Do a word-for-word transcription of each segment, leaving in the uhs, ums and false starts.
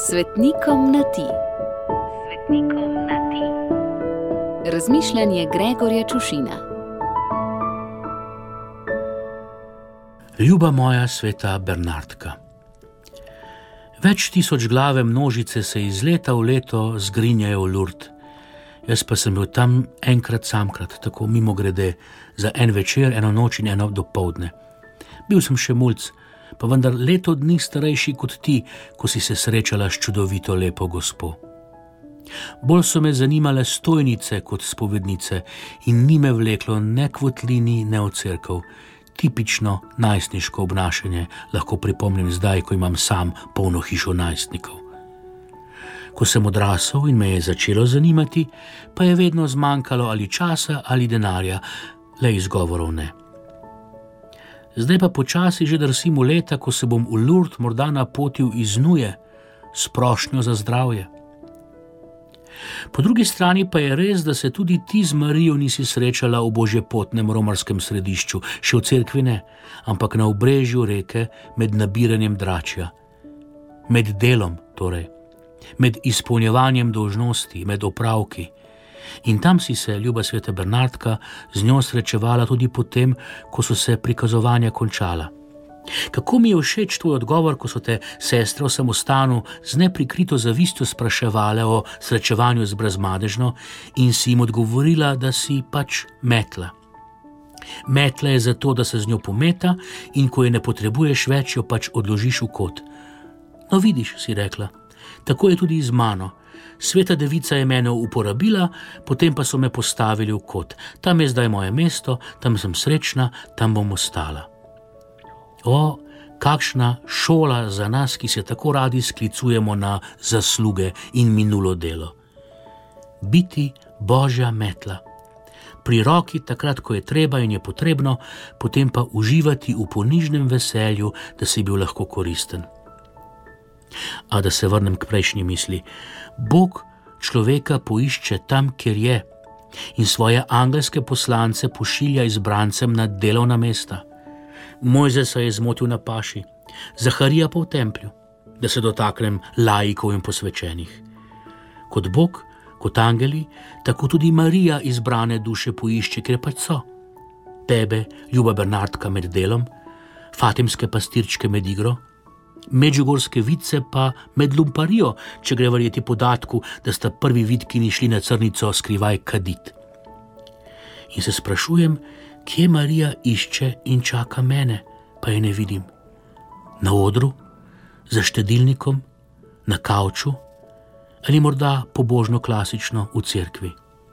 Svetnikom na ti. Svetnikom na ti. Razmišljanje Gregorja Čušina. Ljuba moja sveta Bernardka. Več tisoč glave množice se iz leta v leto zgrinjajo v Lourdes. Jaz pa sem bil tam enkrat samkrat, tako mimogrede, za en večer, eno noč in eno dopoldne. Bil sem še mulc, pa vendar leto dni starejši kot ti, ko si se srečala s čudovito lepo gospo. Bolj so me zanimale stojnice kot spovednice in ni me vleklo ne k votlini, ne v cerkev. Tipično najstniško obnašanje, lahko pripomnim zdaj, ko imam sam polno hišo najstnikov. Ko sem odrasel in me je začelo zanimati, pa je vedno zmanjkalo ali časa ali denarja, le izgovorov ne. Zdaj pa počasi že drsim v leta, ko se bom v Lourdes morda napotil iz nuje, s prošnjo za zdravje. Po drugi strani pa je res, da se tudi ti z Marijo nisi srečala v božjepotnem romarskem središču, še v cerkvi ne, ampak na obrežju reke med nabiranjem dračja. Med delom, torej. Med izpolnjevanjem dolžnosti, med opravki. In tam si se, ljuba sveta Bernardka, z njo srečevala tudi potem, ko so se prikazovanja končala. Kako mi je všeč tvoj odgovor, ko so te sestre v samostanu z neprikrito zavistjo spraševale o srečevanju z Brezmadežno in si jim odgovorila, da si pač metla. Metla je zato, da se z njo pometa in ko je ne potrebuješ več, jo pač odložiš v kot. No vidiš, si rekla, tako je tudi z mano. Sveta devica je mene uporabila, potem pa so me postavili v kot. Tam je zdaj moje mesto, tam sem srečna, tam bom ostala. O, kakšna šola za nas, ki se tako radi sklicujemo na zasluge in minulo delo. Biti božja metla. Pri roki takrat, ko je treba in je potrebno, potem pa uživati v ponižnem veselju, da si bil lahko koristen. A da se vrnem k prejšnji misli. Bog človeka poišče tam, kjer je, in svoje angelske poslance pošilja izbrancem na delovna mesta. Mojzesa je zmotil na paši, Zaharija pa v templju, da se dotaknem laikov in posvečenih. Kot Bog, kot angeli, tako tudi Marija izbrane duše poišče, ker pač so. Tebe, ljuba Bernardka, med delom, fatimske pastirčke med igro, medžugorske vidce pa med lumparijo, če gre verjeti podatku, da sta prvi vidkini šli na Crnico skrivaj kadit. In se sprašujem, kje Marija išče in čaka mene, pa je ne vidim. Na odru, za štedilnikom, na kavču ali morda pobožno klasično v cerkvi.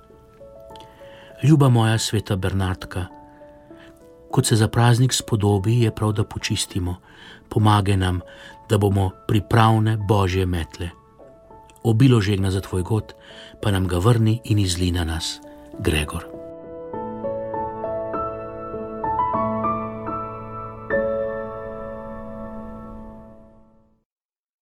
Ljuba moja sveta Bernardka, kot se za praznik spodobi, je prav, da počistimo. Pomagaj nam, da bomo pripravne božje metle. Obilo žegna za tvoj god, pa nam ga vrni in izli na nas. Gregor.